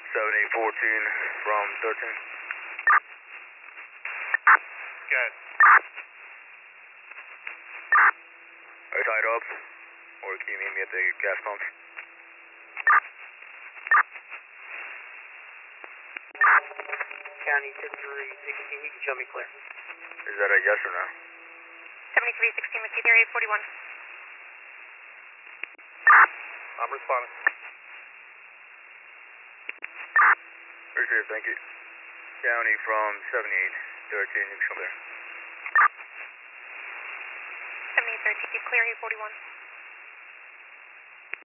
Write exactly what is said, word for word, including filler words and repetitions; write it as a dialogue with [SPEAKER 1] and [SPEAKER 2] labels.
[SPEAKER 1] seventy fourteen from thirteen.
[SPEAKER 2] Good.
[SPEAKER 1] Are you tied up? Or can you meet me at the gas pump?
[SPEAKER 3] County fifty-three sixteen, you can show me clear.
[SPEAKER 1] Is that a yes or no?
[SPEAKER 4] seventy-three sixteen with Area forty-one.
[SPEAKER 2] I'm responding.
[SPEAKER 1] Appreciate it, thank you. County from seventy-eight thirteen, you can come there.
[SPEAKER 4] seventy-eight thirteen, clear Area forty-one.